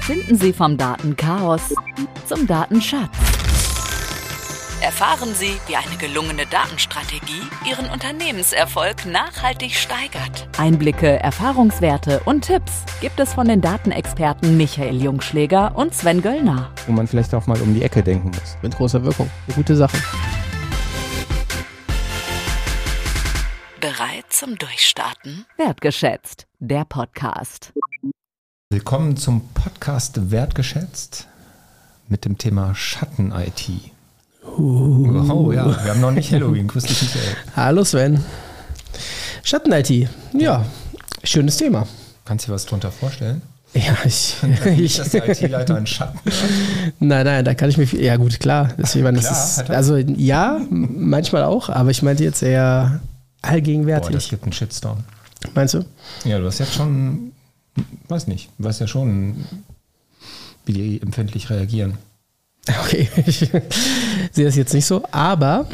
Finden Sie vom Datenchaos zum Datenschatz. Erfahren Sie, wie eine gelungene Datenstrategie Ihren Unternehmenserfolg nachhaltig steigert. Einblicke, Erfahrungswerte und Tipps gibt es von den Datenexperten Michael Jungschläger und Sven Göllner. Wo man vielleicht auch mal um die Ecke denken muss. Mit großer Wirkung. Eine gute Sache. Bereit zum Durchstarten? Wertgeschätzt, der Podcast. Willkommen zum Podcast Wertgeschätzt mit dem Thema Schatten-IT. Oh ja, wir haben noch nicht Halloween. Grüß dich, Michael. Hallo Sven. Schatten-IT. Ja, schönes Thema. Kannst du dir was drunter vorstellen? Ja, Nicht, dass der IT-Leiter einen Schatten hat? Nein, da kann ich mich... Ja gut, klar. Also ja, manchmal auch, aber ich meinte jetzt eher allgegenwärtig. Boah, das gibt einen Shitstorm. Meinst du? Ja, du hast jetzt schon... Weiß nicht. Du weißt ja schon, wie die empfindlich reagieren. Okay, ich sehe das jetzt nicht so, aber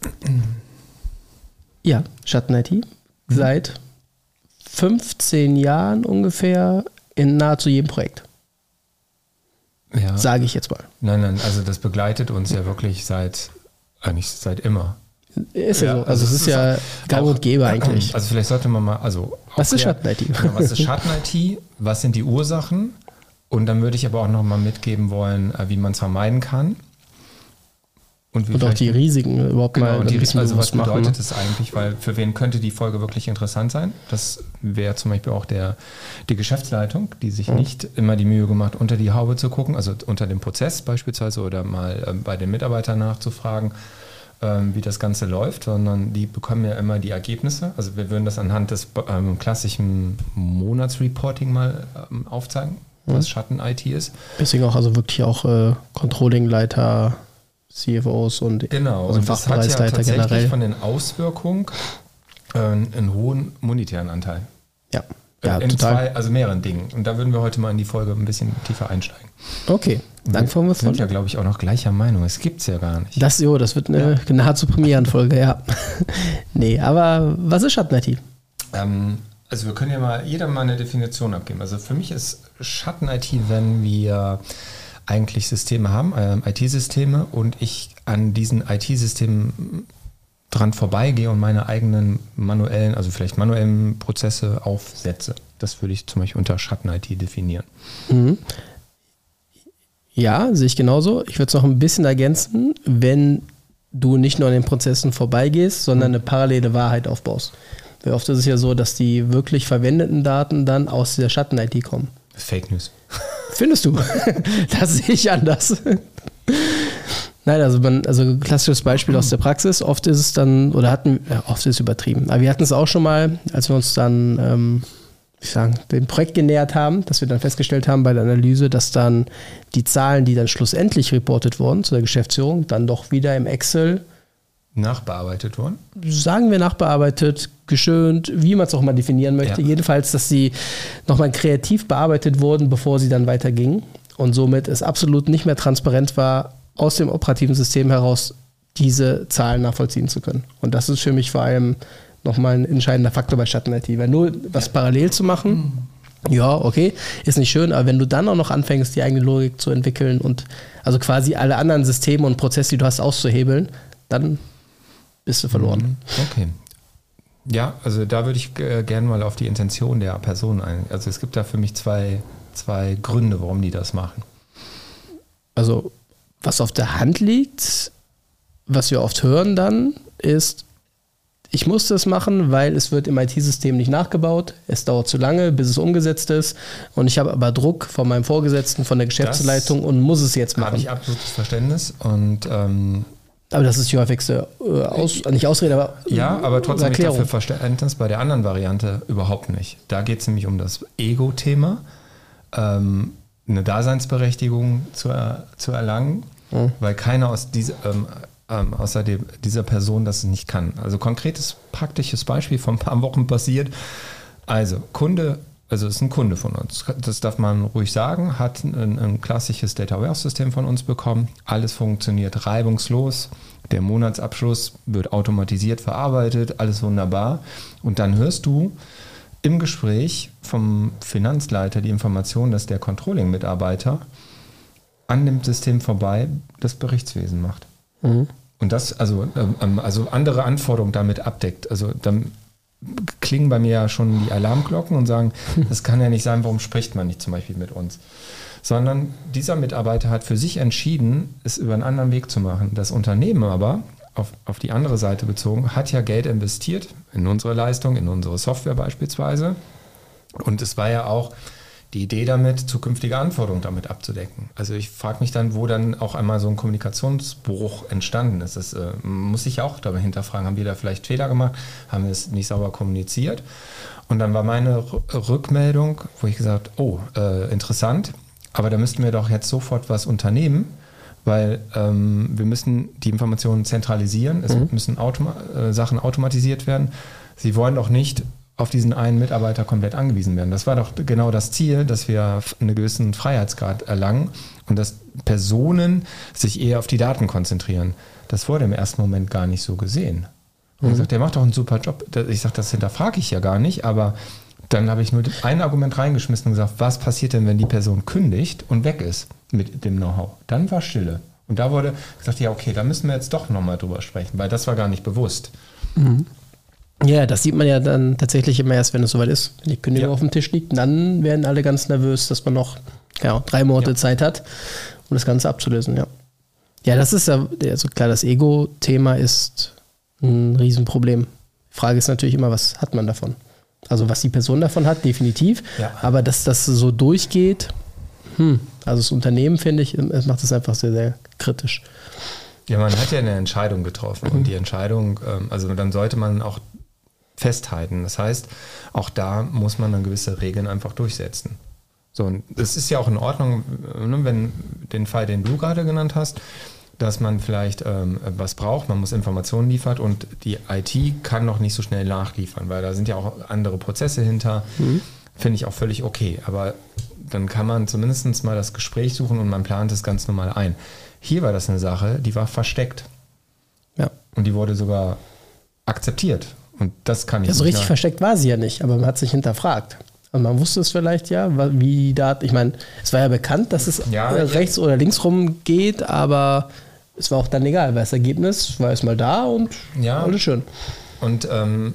ja, Schatten-IT seit 15 Jahren ungefähr in nahezu jedem Projekt. Ja. Sage ich jetzt mal. Nein, also das begleitet uns ja wirklich seit immer. Ist ja so, also es ist ja gang und gäbe eigentlich. Also vielleicht sollte man mal, was ist Schatten-IT? Genau, was ist Schatten-IT? Was sind die Ursachen? Und dann würde ich aber auch noch mal mitgeben wollen, wie man es vermeiden kann. Und auch die Risiken überhaupt mal ein bisschen also was bedeutet machen. das eigentlich? Weil für wen könnte die Folge wirklich interessant sein? Das wäre zum Beispiel auch die Geschäftsleitung, die sich nicht immer die Mühe gemacht, unter die Haube zu gucken, also unter dem Prozess beispielsweise oder mal bei den Mitarbeitern nachzufragen, wie das Ganze läuft, sondern die bekommen ja immer die Ergebnisse. Also wir würden das anhand des klassischen Monatsreporting mal aufzeigen, was Schatten-IT ist. Deswegen auch, also wirklich auch Controlling-Leiter, CFOs und genau, also und das hat ja tatsächlich generell. Von den Auswirkungen einen hohen monetären Anteil. Ja, total. Mehreren Dingen. Und da würden wir heute mal in die Folge ein bisschen tiefer einsteigen. Okay, dann fangen wir sind ja, glaube ich, auch noch gleicher Meinung. Es gibt es ja gar nicht. Das wird eine nahezu Premierenfolge, ja. Nee, aber was ist Schatten-IT? Also wir können ja jeder mal eine Definition abgeben. Also für mich ist Schatten-IT, wenn wir eigentlich Systeme haben, IT-Systeme, und ich an diesen IT-Systemen dran vorbeigehe und meine eigenen manuellen Prozesse aufsetze. Das würde ich zum Beispiel unter Schatten-IT definieren. Mhm. Ja, sehe ich genauso. Ich würde es noch ein bisschen ergänzen, wenn du nicht nur an den Prozessen vorbeigehst, sondern eine parallele Wahrheit aufbaust. Weil oft ist es ja so, dass die wirklich verwendeten Daten dann aus der Schatten-IT kommen. Fake News. Findest du? Das sehe ich anders. Nein, also klassisches Beispiel aus der Praxis. Oft ist es dann, oft ist es übertrieben. Aber wir hatten es auch schon mal, als wir uns dann, dem Projekt genähert haben, dass wir dann festgestellt haben bei der Analyse, dass dann die Zahlen, die dann schlussendlich reportet wurden zu der Geschäftsführung, dann doch wieder im Excel nachbearbeitet wurden? Sagen wir nachbearbeitet, geschönt, wie man es auch mal definieren möchte. Ja. Jedenfalls, dass sie nochmal kreativ bearbeitet wurden, bevor sie dann weitergingen. Und somit es absolut nicht mehr transparent war, aus dem operativen System heraus diese Zahlen nachvollziehen zu können. Und das ist für mich vor allem nochmal ein entscheidender Faktor bei Schatten-IT. Weil nur was parallel zu machen, ja, okay, ist nicht schön, aber wenn du dann auch noch anfängst, die eigene Logik zu entwickeln und also quasi alle anderen Systeme und Prozesse, die du hast, auszuhebeln, dann bist du verloren. Okay. Ja, also da würde ich gerne mal auf die Intention der Person eingehen. Also es gibt da für mich zwei Gründe, warum die das machen. Also was auf der Hand liegt, was wir oft hören dann, ist, ich muss das machen, weil es wird im IT-System nicht nachgebaut, es dauert zu lange, bis es umgesetzt ist und ich habe aber Druck von meinem Vorgesetzten, von der Geschäftsleitung und muss es jetzt machen. Habe ich absolutes Verständnis und aber das ist die häufigste nicht Ausrede, aber ja, aber trotzdem habe ich Erklärung. dafür Verständnis bei der anderen Variante überhaupt nicht. Da geht es nämlich um das Ego-Thema, eine Daseinsberechtigung zu erlangen, weil keiner außer dieser Person das nicht kann. Also konkretes, praktisches Beispiel von ein paar Wochen passiert. Also ist ein Kunde von uns, das darf man ruhig sagen, hat ein klassisches Data Warehouse-System von uns bekommen. Alles funktioniert reibungslos. Der Monatsabschluss wird automatisiert verarbeitet, alles wunderbar. Und dann hörst du im Gespräch vom Finanzleiter die Information, dass der Controlling-Mitarbeiter an dem System vorbei das Berichtswesen macht. Und das also andere Anforderungen damit abdeckt. Also dann klingen bei mir ja schon die Alarmglocken und sagen, das kann ja nicht sein, warum spricht man nicht zum Beispiel mit uns? Sondern dieser Mitarbeiter hat für sich entschieden, es über einen anderen Weg zu machen. Das Unternehmen aber, auf die andere Seite bezogen, hat ja Geld investiert in unsere Leistung, in unsere Software beispielsweise. Und es war ja auch die Idee damit, zukünftige Anforderungen damit abzudecken. Also ich frage mich dann, wo dann auch einmal so ein Kommunikationsbruch entstanden ist. Das muss ich auch dabei hinterfragen. Haben wir da vielleicht Fehler gemacht? Haben wir es nicht sauber kommuniziert? Und dann war meine Rückmeldung, wo ich gesagt habe, interessant, aber da müssten wir doch jetzt sofort was unternehmen, weil wir müssen die Informationen zentralisieren, es müssen Sachen automatisiert werden. Sie wollen doch nicht auf diesen einen Mitarbeiter komplett angewiesen werden. Das war doch genau das Ziel, dass wir einen gewissen Freiheitsgrad erlangen und dass Personen sich eher auf die Daten konzentrieren. Das wurde im ersten Moment gar nicht so gesehen. Und ich sagte, der macht doch einen super Job. Ich sage, das hinterfrage ich ja gar nicht, aber dann habe ich nur ein Argument reingeschmissen und gesagt, was passiert denn, wenn die Person kündigt und weg ist mit dem Know-how? Dann war Stille. Und da wurde gesagt, ja okay, da müssen wir jetzt doch nochmal drüber sprechen, weil das war gar nicht bewusst. Ja, das sieht man ja dann tatsächlich immer erst, wenn es soweit ist. Wenn die Kündigung auf dem Tisch liegt, dann werden alle ganz nervös, dass man noch 3 Monate Zeit hat, um das Ganze abzulösen. Ja, das ist ja, also klar, das Ego-Thema ist ein Riesenproblem. Die Frage ist natürlich immer, was hat man davon? Also was die Person davon hat, definitiv. Ja. Aber dass das so durchgeht, also das Unternehmen, finde ich, macht das einfach sehr, sehr kritisch. Ja, man hat ja eine Entscheidung getroffen und die Entscheidung, also dann sollte man auch festhalten. Das heißt, auch da muss man dann gewisse Regeln einfach durchsetzen. So, und es ist ja auch in Ordnung, wenn den Fall, den du gerade genannt hast, dass man vielleicht was braucht, man muss Informationen liefern und die IT kann noch nicht so schnell nachliefern, weil da sind ja auch andere Prozesse hinter. Finde ich auch völlig okay. Aber dann kann man zumindest mal das Gespräch suchen und man plant es ganz normal ein. Hier war das eine Sache, die war versteckt. Ja. Und die wurde sogar akzeptiert. Und das kann ich nicht. So richtig versteckt war sie ja nicht, aber man hat sich hinterfragt. Und man wusste es vielleicht ja, wie da, ich meine, es war ja bekannt, dass es rechts oder links rum geht, aber es war auch dann egal, weil das Ergebnis war erstmal da und alles schön. Und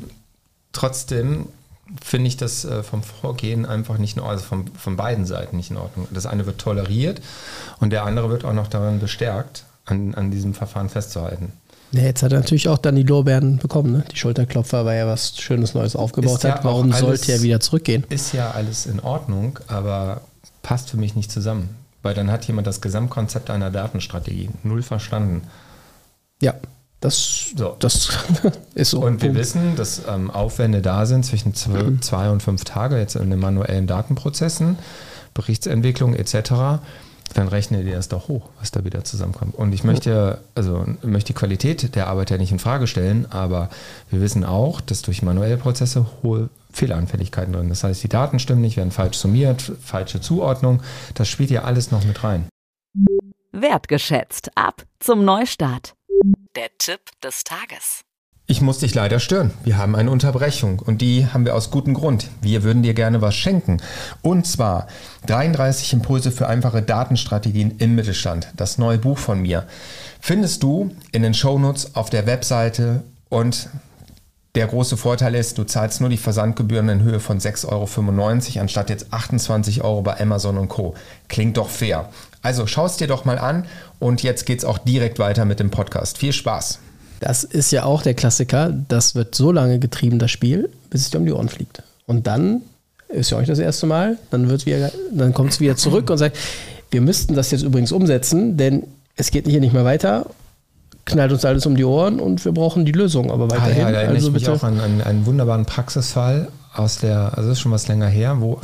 trotzdem finde ich das vom Vorgehen einfach nicht in Ordnung, also von beiden Seiten nicht in Ordnung. Das eine wird toleriert und der andere wird auch noch daran bestärkt, an diesem Verfahren festzuhalten. Ja, jetzt hat er natürlich auch dann die Lorbeeren bekommen, ne? Die Schulterklopfer, weil er was Schönes Neues aufgebaut hat. Warum sollte er wieder zurückgehen? Ist ja alles in Ordnung, aber passt für mich nicht zusammen. Weil dann hat jemand das Gesamtkonzept einer Datenstrategie null verstanden. Ja, das ist so. Und wir wissen, dass Aufwände da sind zwischen 2 und 5 Tage, jetzt in den manuellen Datenprozessen, Berichtsentwicklung etc., dann rechne dir das doch hoch, was da wieder zusammenkommt. Und ich möchte die Qualität der Arbeit ja nicht in Frage stellen, aber wir wissen auch, dass durch manuelle Prozesse hohe Fehleranfälligkeiten drin. Das heißt, die Daten stimmen nicht, werden falsch summiert, falsche Zuordnung. Das spielt ja alles noch mit rein. Wertgeschätzt. Ab zum Neustart. Der Tipp des Tages. Ich muss dich leider stören. Wir haben eine Unterbrechung und die haben wir aus gutem Grund. Wir würden dir gerne was schenken. Und zwar 33 Impulse für einfache Datenstrategien im Mittelstand. Das neue Buch von mir. Findest du in den Shownotes auf der Webseite und der große Vorteil ist, du zahlst nur die Versandgebühren in Höhe von 6,95 € anstatt jetzt 28 € bei Amazon und Co. Klingt doch fair. Also schau es dir doch mal an und jetzt geht's auch direkt weiter mit dem Podcast. Viel Spaß! Das ist ja auch der Klassiker, das wird so lange getrieben, das Spiel, bis es dir um die Ohren fliegt. Und dann ist ja auch nicht das erste Mal, dann kommt es wieder zurück und sagt, wir müssten das jetzt übrigens umsetzen, denn es geht hier nicht mehr weiter, knallt uns alles um die Ohren und wir brauchen die Lösung, aber weiterhin. Da erinnere ich mich auch an einen wunderbaren Praxisfall also das ist schon was länger her, wo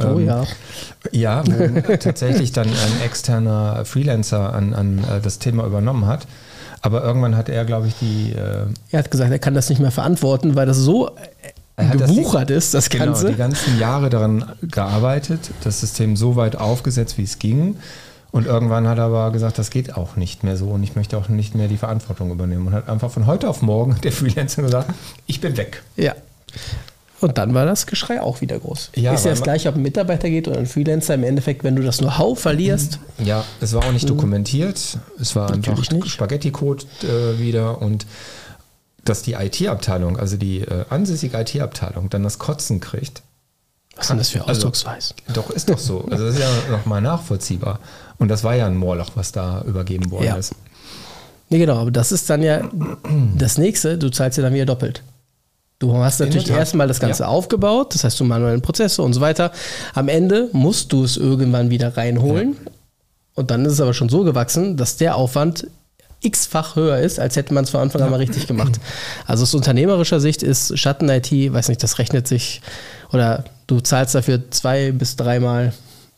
tatsächlich dann ein externer Freelancer an das Thema übernommen hat. Aber irgendwann hat er, glaube ich, er hat gesagt, er kann das nicht mehr verantworten, weil das so gewuchert ist, das Ganze. Genau, die ganzen Jahre daran gearbeitet, das System so weit aufgesetzt, wie es ging. Und irgendwann hat er aber gesagt, das geht auch nicht mehr so und ich möchte auch nicht mehr die Verantwortung übernehmen. Und hat einfach von heute auf morgen der Freelancer gesagt, ich bin weg. Ja. Und dann war das Geschrei auch wieder groß. Ja, ist ja das gleiche, ob ein Mitarbeiter geht oder ein Freelancer. Im Endeffekt, wenn du das Know-how verlierst. Ja, es war auch nicht dokumentiert. Es war einfach Spaghetti-Code wieder. Und dass die IT-Abteilung, also die ansässige IT-Abteilung, dann das Kotzen kriegt. Was ist denn das für Ausdrucksweise? Doch, ist doch so. Also das ist ja nochmal nachvollziehbar. Und das war ja ein Moorloch, was da übergeben worden ist. Nee, genau. Aber das ist dann ja das Nächste. Du zahlst ja dann wieder doppelt. Du hast natürlich erstmal das Ganze aufgebaut, das heißt, du manuellen Prozesse und so weiter. Am Ende musst du es irgendwann wieder reinholen. Ja. Und dann ist es aber schon so gewachsen, dass der Aufwand x-fach höher ist, als hätte man es von Anfang an mal richtig gemacht. Also aus unternehmerischer Sicht ist Schatten-IT, weiß nicht, das rechnet sich, oder du zahlst dafür 2 bis 3 Mal,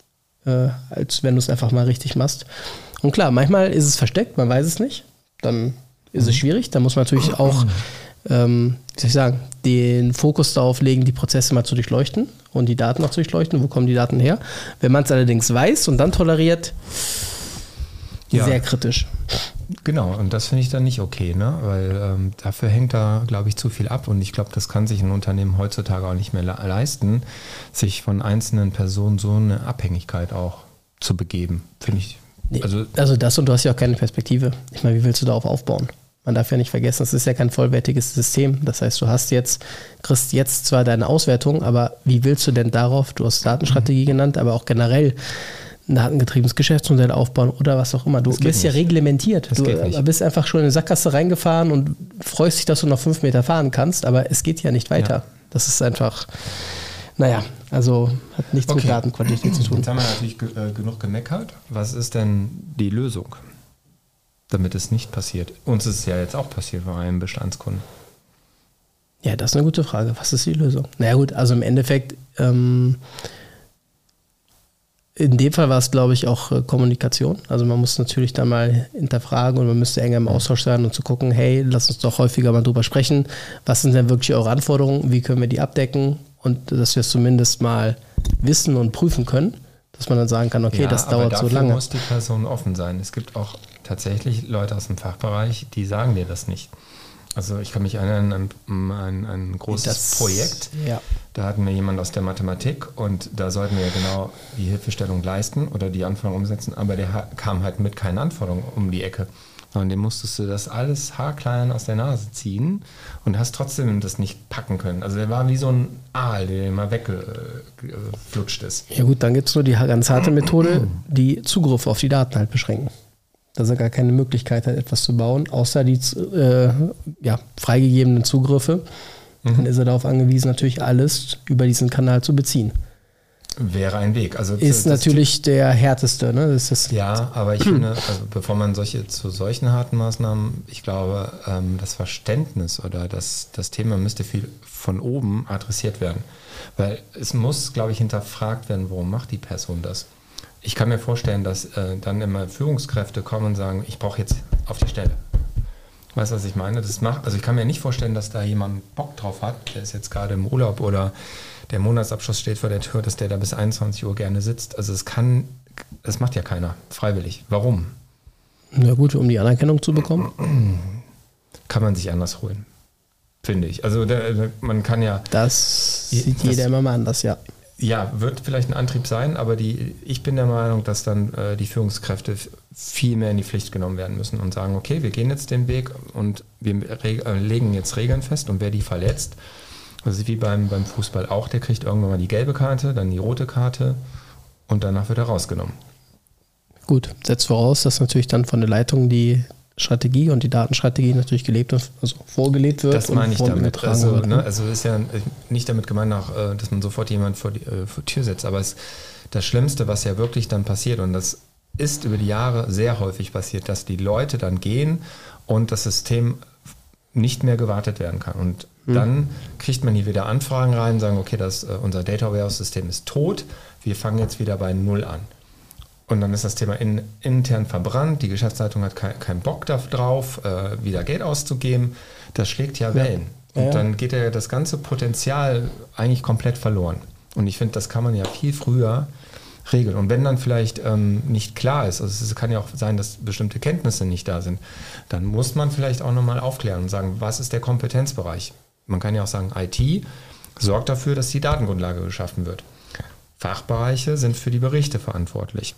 als wenn du es einfach mal richtig machst. Und klar, manchmal ist es versteckt, man weiß es nicht. Dann ist es schwierig. Da muss man natürlich auch wie soll ich sagen, den Fokus darauf legen, die Prozesse mal zu durchleuchten und die Daten auch zu durchleuchten. Wo kommen die Daten her? Wenn man es allerdings weiß und dann toleriert, sehr kritisch. Genau, und das finde ich dann nicht okay, ne? Weil dafür hängt da, glaube ich, zu viel ab und ich glaube, das kann sich ein Unternehmen heutzutage auch nicht mehr leisten, sich von einzelnen Personen so eine Abhängigkeit auch zu begeben, finde ich. Nee, also das, und du hast ja auch keine Perspektive. Ich meine, wie willst du darauf aufbauen? Man darf ja nicht vergessen, es ist ja kein vollwertiges System. Das heißt, du kriegst jetzt zwar deine Auswertung, aber wie willst du denn darauf, du hast Datenstrategie genannt, aber auch generell ein datengetriebenes Geschäftsmodell aufbauen oder was auch immer. Du bist ja reglementiert. Du bist einfach schon in eine Sackgasse reingefahren und freust dich, dass du noch 5 Meter fahren kannst, aber es geht ja nicht weiter. Ja. Das ist einfach, also hat nichts mit Datenqualität zu tun. Jetzt haben wir natürlich genug gemeckert. Was ist denn die Lösung, damit es nicht passiert? Uns ist es ja jetzt auch passiert bei einem Bestandskunden. Ja, das ist eine gute Frage. Was ist die Lösung? Naja gut, also im Endeffekt, in dem Fall war es, glaube ich, auch Kommunikation. Also man muss natürlich da mal hinterfragen und man müsste enger im Austausch sein und zu gucken, hey, lass uns doch häufiger mal drüber sprechen. Was sind denn wirklich eure Anforderungen? Wie können wir die abdecken? Und dass wir es zumindest mal wissen und prüfen können, dass man dann sagen kann, okay, das dauert so lange. Dafür muss die Person offen sein. Es gibt auch tatsächlich Leute aus dem Fachbereich, die sagen dir das nicht. Also ich kann mich erinnern an ein großes Projekt. Ja. Da hatten wir jemanden aus der Mathematik und da sollten wir genau die Hilfestellung leisten oder die Anforderungen umsetzen, aber der kam halt mit keinen Anforderungen um die Ecke. Und dem musstest du das alles haarklein aus der Nase ziehen und hast trotzdem das nicht packen können. Also der war wie so ein Aal, der mal weggeflutscht ist. Ja gut, dann gibt es nur die ganz harte Methode, die Zugriff auf die Daten halt beschränken. Dass er gar keine Möglichkeit hat, etwas zu bauen, außer die freigegebenen Zugriffe. Dann ist er darauf angewiesen, natürlich alles über diesen Kanal zu beziehen. Wäre ein Weg. Also ist natürlich der härteste. Ne? Das ist aber ich finde, also bevor man zu solchen harten Maßnahmen, ich glaube, das Verständnis oder das Thema müsste viel von oben adressiert werden. Weil es muss, glaube ich, hinterfragt werden, warum macht die Person das? Ich kann mir vorstellen, dass dann immer Führungskräfte kommen und sagen, ich brauche jetzt auf die Stelle. Weißt du, was ich meine? Also ich kann mir nicht vorstellen, dass da jemand Bock drauf hat, der ist jetzt gerade im Urlaub oder der Monatsabschluss steht vor der Tür, dass der da bis 21 Uhr gerne sitzt. Also das macht ja keiner freiwillig. Warum? Na gut, um die Anerkennung zu bekommen. Kann man sich anders holen, finde ich. Also man kann ja... Das sieht jeder immer mal anders, ja. Ja, wird vielleicht ein Antrieb sein, aber ich bin der Meinung, dass dann die Führungskräfte viel mehr in die Pflicht genommen werden müssen und sagen, okay, wir gehen jetzt den Weg und wir legen jetzt Regeln fest und wer die verletzt, das ist wie beim Fußball auch, der kriegt irgendwann mal die gelbe Karte, dann die rote Karte und danach wird er rausgenommen. Gut, setzt voraus, dass natürlich dann von der Leitung die Strategie und die Datenstrategie natürlich vorgelebt wird. Das meine ich damit. Also ist ja nicht damit gemeint, dass man sofort jemanden vor die Tür setzt, aber das Schlimmste, was ja wirklich dann passiert, und das ist über die Jahre sehr häufig passiert, dass die Leute dann gehen und das System nicht mehr gewartet werden kann. Und dann kriegt man hier wieder Anfragen rein, sagen, okay, unser Data Warehouse-System ist tot, wir fangen jetzt wieder bei Null an. Und dann ist das Thema intern verbrannt, die Geschäftsleitung hat keinen Bock darauf, wieder Geld auszugeben. Das schlägt ja Wellen. Und dann geht ja das ganze Potenzial eigentlich komplett verloren. Und ich finde, das kann man ja viel früher regeln. Und wenn dann vielleicht nicht klar ist, also es kann ja auch sein, dass bestimmte Kenntnisse nicht da sind, dann muss man vielleicht auch nochmal aufklären und sagen, was ist der Kompetenzbereich? Man kann ja auch sagen IT, sorgt dafür, dass die Datengrundlage geschaffen wird. Fachbereiche sind für die Berichte verantwortlich.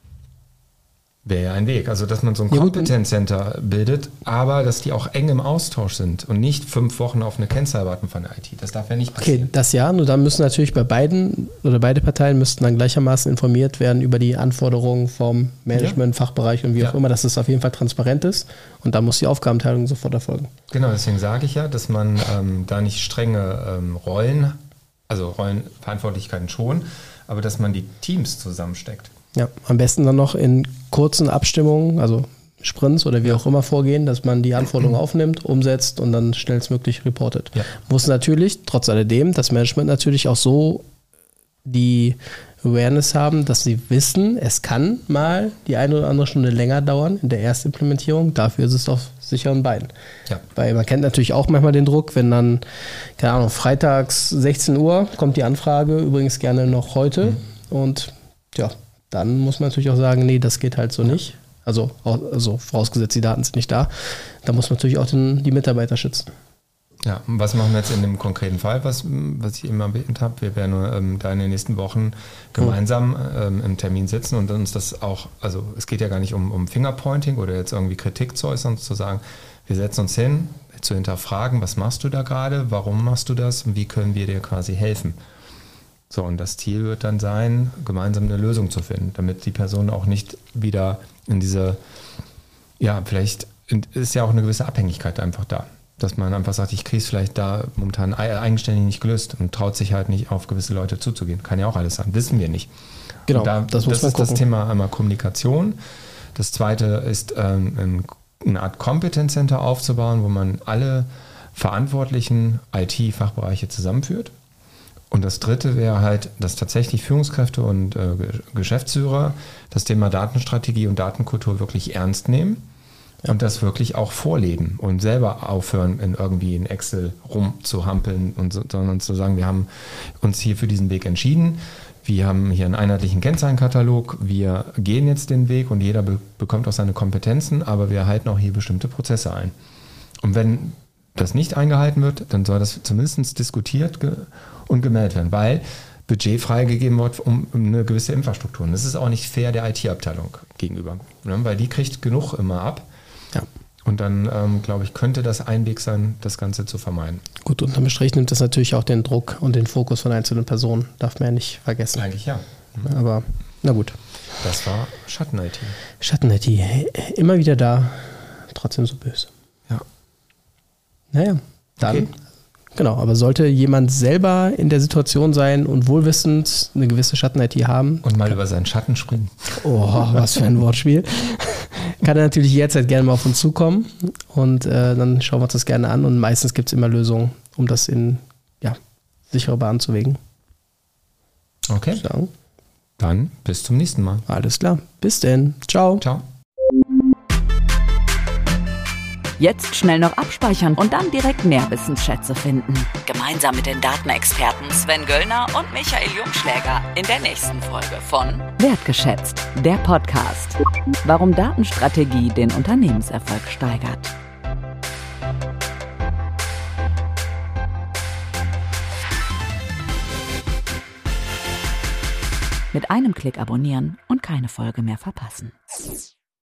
Wäre ja ein Weg. Also, dass man so ein Kompetenzcenter bildet, aber dass die auch eng im Austausch sind und nicht 5 Wochen auf eine Kennzahl warten von der IT. Das darf ja nicht passieren. Okay, das ja. Nur dann müssen natürlich beide Parteien müssten dann gleichermaßen informiert werden über die Anforderungen vom Management, Fachbereich und wie auch immer, dass es auf jeden Fall transparent ist. Und dann muss die Aufgabenteilung sofort erfolgen. Genau, deswegen sage ich ja, dass man da nicht strenge Rollenverantwortlichkeiten schon, aber dass man die Teams zusammensteckt. Ja, am besten dann noch in kurzen Abstimmungen, also Sprints oder wie auch immer vorgehen, dass man die Anforderungen aufnimmt, umsetzt und dann schnellstmöglich reportet. Ja. Muss natürlich, trotz alledem, das Management natürlich auch so die Awareness haben, dass sie wissen, es kann mal die eine oder andere Stunde länger dauern in der Erstimplementierung. Dafür ist es auf sicheren Beinen. Ja. Weil man kennt natürlich auch manchmal den Druck, wenn dann, keine Ahnung, freitags 16 Uhr kommt die Anfrage, übrigens gerne noch heute und ja, dann muss man natürlich auch sagen, nee, das geht halt so nicht. Also vorausgesetzt, die Daten sind nicht da. Da muss man natürlich auch die Mitarbeiter schützen. Ja, und was machen wir jetzt in dem konkreten Fall, was ich eben erwähnt habe? Wir werden da in den nächsten Wochen gemeinsam im Termin sitzen und uns das auch, also es geht ja gar nicht um Fingerpointing oder jetzt irgendwie Kritik zu äußern, zu sagen, wir setzen uns hin, zu hinterfragen, was machst du da gerade, warum machst du das und wie können wir dir quasi helfen? So, und das Ziel wird dann sein, gemeinsam eine Lösung zu finden, damit die Person auch nicht wieder in diese, ja, vielleicht ist ja auch eine gewisse Abhängigkeit einfach da, dass man einfach sagt, ich kriege es vielleicht da momentan eigenständig nicht gelöst und traut sich halt nicht auf gewisse Leute zuzugehen. Kann ja auch alles sein, wissen wir nicht. Genau, das ist gucken. Das Thema einmal Kommunikation. Das zweite ist, eine Art Kompetenzcenter aufzubauen, wo man alle verantwortlichen IT-Fachbereiche zusammenführt. Und das dritte wäre halt, dass tatsächlich Führungskräfte und Geschäftsführer das Thema Datenstrategie und Datenkultur wirklich ernst nehmen und das wirklich auch vorleben und selber aufhören, irgendwie in Excel rumzuhampeln, sondern zu sagen, wir haben uns hier für diesen Weg entschieden, wir haben hier einen einheitlichen Kennzahlenkatalog, wir gehen jetzt den Weg und jeder bekommt auch seine Kompetenzen, aber wir halten auch hier bestimmte Prozesse ein. Und wenn das nicht eingehalten wird, dann soll das zumindest diskutiert und gemeldet werden, weil Budget freigegeben wird um eine gewisse Infrastruktur. Und das ist auch nicht fair der IT-Abteilung gegenüber, ne? Weil die kriegt genug immer ab. Ja. Und dann, glaube ich, könnte das ein Weg sein, das Ganze zu vermeiden. Gut, unterm Strich nimmt das natürlich auch den Druck und den Fokus von einzelnen Personen. Darf man ja nicht vergessen. Eigentlich ja. Aber na gut. Das war Schatten-IT. Schatten-IT. Immer wieder da, trotzdem so böse. Ja. Naja, dann... Okay. Genau, aber sollte jemand selber in der Situation sein und wohlwissend eine gewisse Schatten-IT haben. Und mal über seinen Schatten springen. Oh, was für ein Wortspiel. Kann er natürlich jederzeit gerne mal auf uns zukommen und dann schauen wir uns das gerne an und meistens gibt es immer Lösungen, um das in sichere Bahnen zu wägen. Okay. So. Dann bis zum nächsten Mal. Alles klar. Bis denn. Ciao. Ciao. Jetzt schnell noch abspeichern und dann direkt Nährwissensschätze finden. Gemeinsam mit den Datenexperten Sven Göllner und Michael Jungschläger in der nächsten Folge von Wertgeschätzt, der Podcast. Warum Datenstrategie den Unternehmenserfolg steigert. Mit einem Klick abonnieren und keine Folge mehr verpassen.